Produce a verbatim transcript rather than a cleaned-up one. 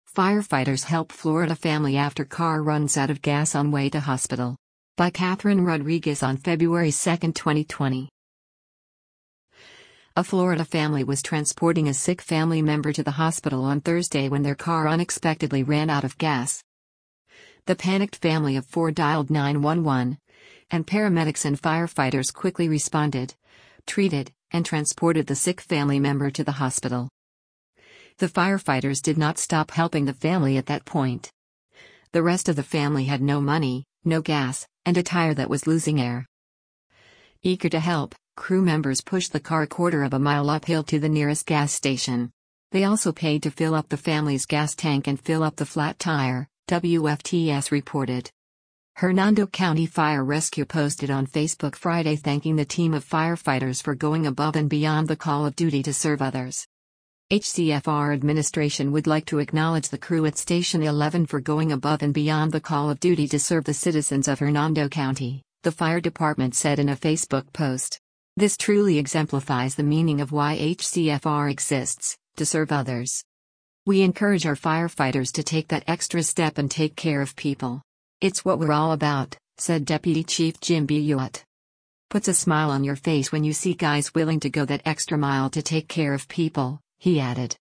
Firefighters help Florida family after car runs out of gas on way to hospital. By Catherine Rodriguez on February second, twenty twenty. A Florida family was transporting a sick family member to the hospital on Thursday when their car unexpectedly ran out of gas. The panicked family of four dialed nine one one, and paramedics and firefighters quickly responded, treated, and transported the sick family member to the hospital. The firefighters did not stop helping the family at that point. The rest of the family had no money, no gas, and a tire that was losing air. Eager to help, crew members pushed the car a quarter of a mile uphill to the nearest gas station. They also paid to fill up the family's gas tank and fill up the flat tire, W F T S reported. Hernando County Fire Rescue posted on Facebook Friday thanking the team of firefighters for going above and beyond the call of duty to serve others. H C F R administration would like to acknowledge the crew at Station eleven for going above and beyond the call of duty to serve the citizens of Hernando County, the fire department said in a Facebook post. This truly exemplifies the meaning of why H C F R exists, to serve others. We encourage our firefighters to take that extra step and take care of people. It's what we're all about, said Deputy Chief Jim Buat. Puts a smile on your face when you see guys willing to go that extra mile to take care of people, he added.